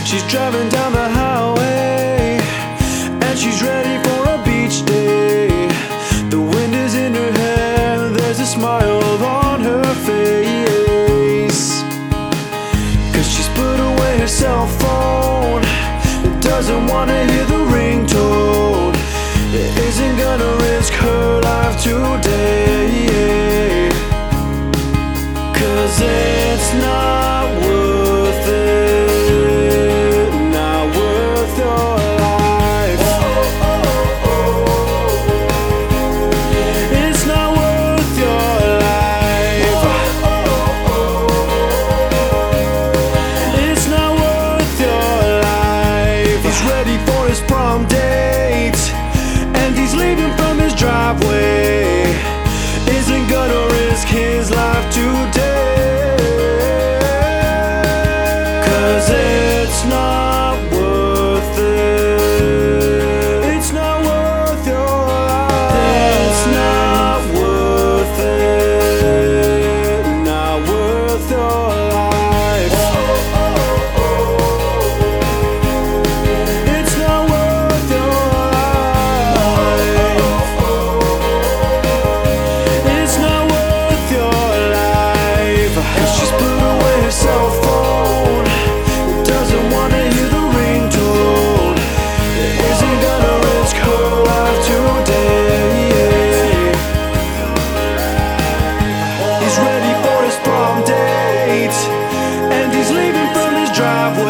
She's driving down the highway and she's ready for a beach day. The wind is in her hair, there's a smile on her face. 'Cause she's put away her cell phone, doesn't wanna hear the ringtone, isn't gonna risk her life today. 'Cause it's not worth it, not worth your life. It's not worth your life. It's not worth your life. He's ready for his prom date and he's leaving from his driveway, isn't gonna risk his life today. 'Cause it's not worth it. It's not worth your life. It's not worth it, not worth your life. It's not worth your life. It's not worth your life. 'Cause she's put away her cell phone, doesn't wanna hear the ringtone, isn't gonna risk her life today. He's ready for his prom date and he's leaving from his driveway,